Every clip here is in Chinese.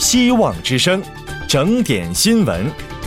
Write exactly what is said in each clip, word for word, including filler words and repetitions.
希望之声，整点新闻。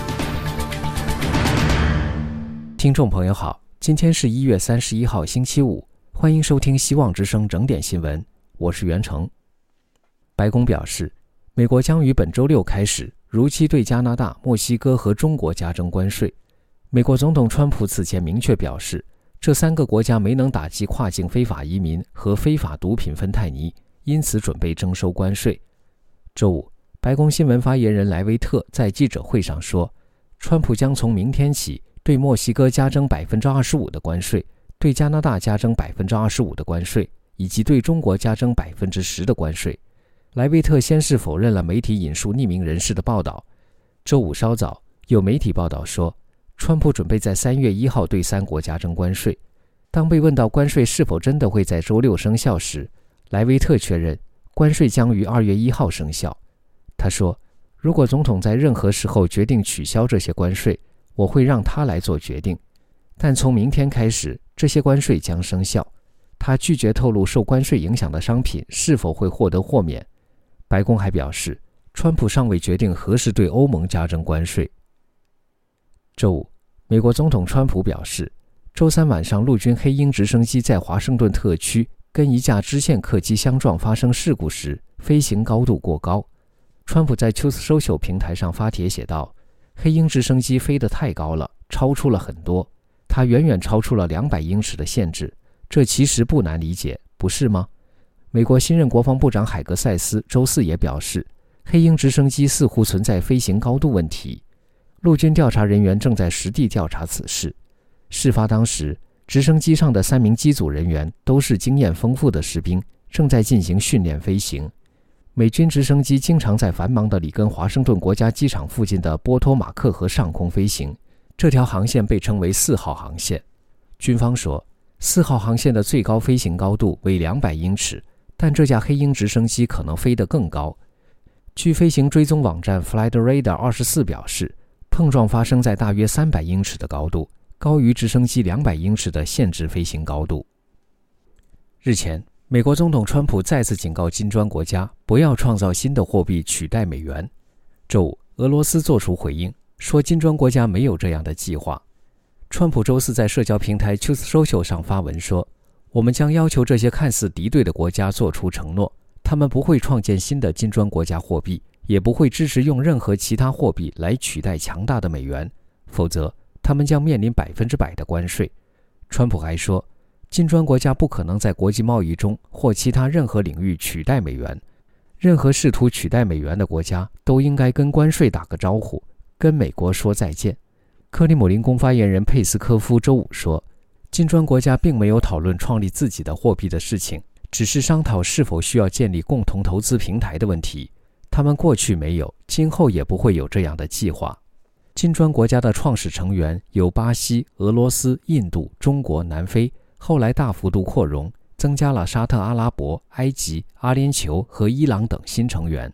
听众朋友好，今天是一月三十一号星期五，欢迎收听希望之声整点新闻，我是袁成。白宫表示，美国将于本周六开始如期对加拿大、墨西哥和中国加征关税。美国总统川普此前明确表示，这三个国家没能打击跨境非法移民和非法毒品芬太尼，因此准备征收关税。周五，白宫新闻发言人莱维特在记者会上说，川普将从明天起对墨西哥加征 百分之二十五 的关税，对加拿大加征 百分之二十五 的关税，以及对中国加征 百分之十 的关税。莱维特先是否认了媒体引述匿名人士的报道。周五稍早，有媒体报道说，川普准备在三月一号对三国加征关税。当被问到关税是否真的会在周六生效时，莱维特确认关税将于二月一号生效。他说，如果总统在任何时候决定取消这些关税，我会让他来做决定，但从明天开始，这些关税将生效。他拒绝透露受关税影响的商品是否会获得豁免。白宫还表示，川普尚未决定何时对欧盟加征关税。周五，美国总统川普表示，周三晚上陆军黑鹰直升机在华盛顿特区跟一架支线客机相撞发生事故时，飞行高度过高。川普在 Truth Social 平台上发帖写道，黑鹰直升机飞得太高了，超出了很多，它远远超出了两百英尺的限制，这其实不难理解，不是吗？美国新任国防部长海格塞斯周四也表示，黑鹰直升机似乎存在飞行高度问题。陆军调查人员正在实地调查此事。事发当时，直升机上的三名机组人员都是经验丰富的士兵，正在进行训练飞行。美军直升机经常在繁忙的里根华盛顿国家机场附近的波托马克河上空飞行，这条航线被称为四号航线。军方说，四号航线的最高飞行高度为两百英尺，但这架黑鹰直升机可能飞得更高。据飞行追踪网站 Flight Radar 二十四表示，碰撞发生在大约三百英尺的高度，高于直升机两百英尺的限制飞行高度。日前，美国总统川普再次警告金砖国家不要创造新的货币取代美元。周五，俄罗斯作出回应，说金砖国家没有这样的计划。川普周四在社交平台 Truth Social 上发文说，我们将要求这些看似敌对的国家做出承诺，他们不会创建新的金砖国家货币，也不会支持用任何其他货币来取代强大的美元，否则他们将面临百分之百的关税。川普还说，金砖国家不可能在国际贸易中或其他任何领域取代美元，任何试图取代美元的国家都应该跟关税打个招呼，跟美国说再见。克里姆林宫发言人佩斯科夫周五说，金砖国家并没有讨论创立自己的货币的事情，只是商讨是否需要建立共同投资平台的问题。他们过去没有，今后也不会有这样的计划。金砖国家的创始成员有巴西、俄罗斯、印度、中国、南非，后来大幅度扩容，增加了沙特阿拉伯、埃及、阿联酋和伊朗等新成员。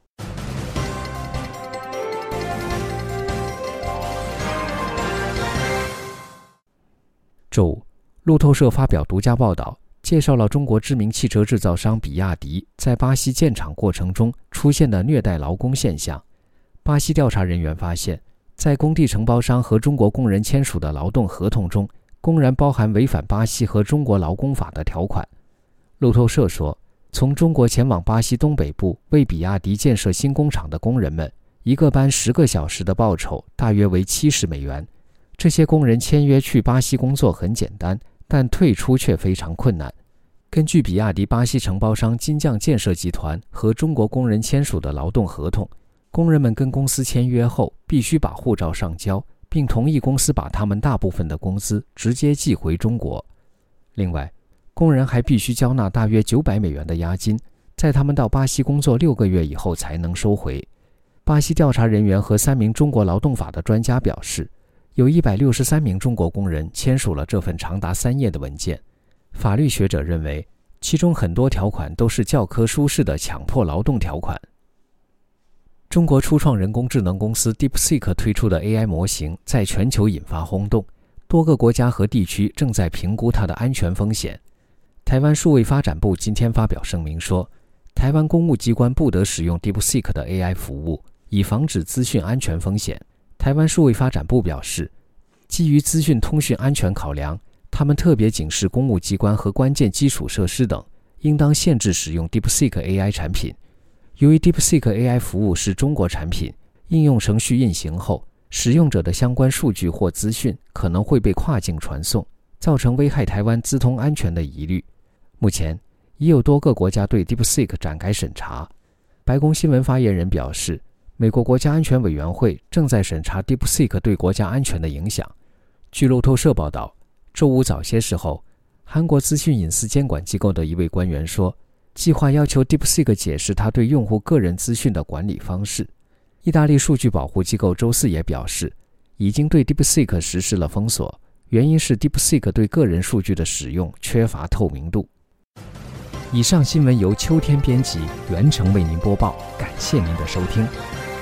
周五，路透社发表独家报道，介绍了中国知名汽车制造商比亚迪在巴西建厂过程中出现的虐待劳工现象。巴西调查人员发现，在工地承包商和中国工人签署的劳动合同中，公然包含违反巴西和中国劳工法的条款。路透社说，从中国前往巴西东北部为比亚迪建设新工厂的工人们，一个班十个小时的报酬大约为七十美元。这些工人签约去巴西工作很简单，但退出却非常困难。根据比亚迪巴西承包商金匠建设集团和中国工人签署的劳动合同，工人们跟公司签约后必须把护照上交，并同意公司把他们大部分的工资直接寄回中国。另外，工人还必须交纳大约九百美元的押金，在他们到巴西工作六个月以后才能收回。巴西调查人员和三名中国劳动法的专家表示，有一百六十三名中国工人签署了这份长达三页的文件。法律学者认为，其中很多条款都是教科书式的强迫劳动条款。中国初创人工智能公司 DeepSeek 推出的 A I 模型在全球引发轰动，多个国家和地区正在评估它的安全风险。台湾数位发展部今天发表声明说，台台湾公务机关不得使用 DeepSeek 的 A I 服务，以防止资讯安全风险。台湾数位发展部表示，基于资讯通讯安全考量，他们特别警示公务机关和关键基础设施等，应当限制使用 DeepSeek A I 产品。由于 DeepSeek A I 服务是中国产品，应用程序运行后，使用者的相关数据或资讯可能会被跨境传送，造成危害台湾资通安全的疑虑。目前已有多个国家对 DeepSeek 展开审查。白宫新闻发言人表示，美国国家安全委员会正在审查 DeepSeek 对国家安全的影响。据路透社报道，周五早些时候，韩国资讯隐私监管机构的一位官员说，计划要求 DeepSeek 解释他对用户个人资讯的管理方式。意大利数据保护机构周四也表示，已经对 DeepSeek 实施了封锁，原因是 DeepSeek 对个人数据的使用缺乏透明度。以上新闻由秋天编辑，袁成为您播报，感谢您的收听。